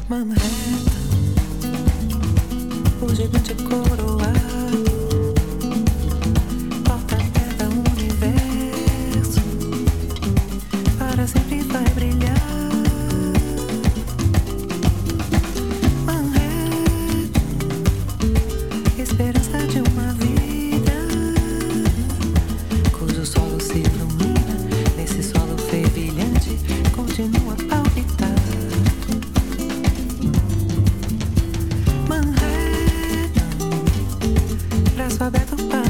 Manhattan, o gigante coroado, porta-pé do universo, para sempre vai brilhar. Manhattan, esperança de uma vida, cujo solo se ilumina, nesse solo fervilhante, continua a palpitar. Manhattan, braço aberto para